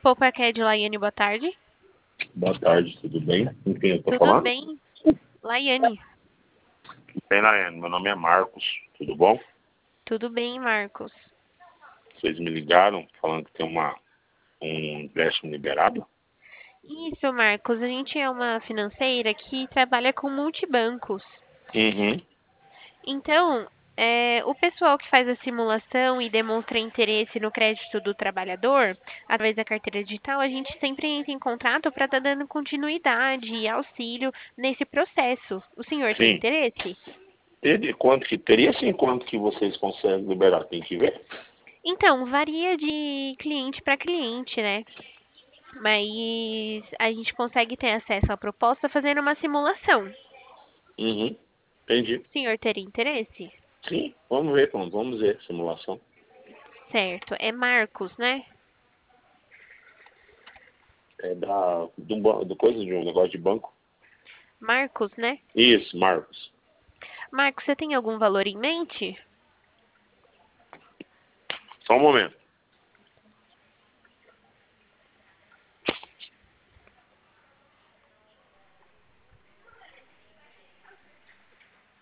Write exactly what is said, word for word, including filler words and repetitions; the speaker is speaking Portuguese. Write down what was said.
Pouparcad, Laiane, boa tarde. Boa tarde, tudo bem? Com quem eu tô Tudo falando? bem? Laiane. Bem, Laiane, meu nome é Marcos, tudo bom? Tudo bem, Marcos. Vocês me ligaram falando que tem uma, um empréstimo liberado? Isso, Marcos. A gente é uma financeira que trabalha com multibancos. Uhum. Então, é, o pessoal que faz a simulação e demonstra interesse no crédito do trabalhador, através da carteira digital, a gente sempre entra em contato para estar dando continuidade e auxílio nesse processo. O senhor tem Sim. interesse? Teria, quanto que, teria sim quanto que vocês conseguem liberar, tem que ver. Então, varia de cliente para cliente, né? Mas a gente consegue ter acesso à proposta fazendo uma simulação. Uhum. Entendi. O senhor teria interesse? Sim, vamos ver, vamos, vamos ver, simulação. Certo. É Marcos, né? É da, do, ba- do coisa de um negócio de banco. Marcos, né? Isso, Marcos. Marcos, você tem algum valor em mente? Só um momento.